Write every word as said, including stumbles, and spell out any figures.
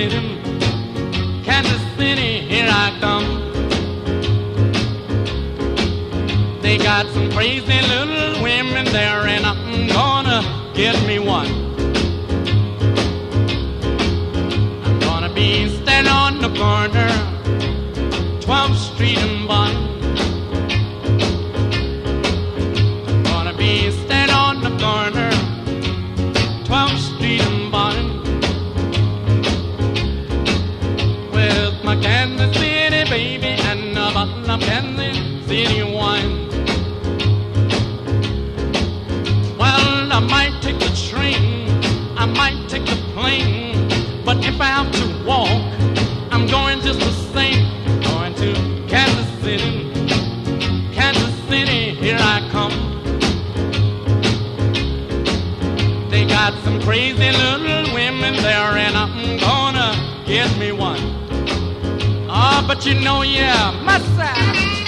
City, Kansas City, here I come. They got some crazy little women there, and I'm gonna get me one. I'm gonna be standing on the corner, twelfth Street and Bond. I'm gonna be standing on the corner, twelfth Street and Bond, with my Kansas City baby and a bottle of Kansas City wine. Well, I might take the train, I might take the plane, but if I have to walk, I'm going just the same. Going to Kansas City, Kansas City, here I come. They got some crazy little women there, and I'm gonna get me one. Ah, oh, but you know, yeah, my side.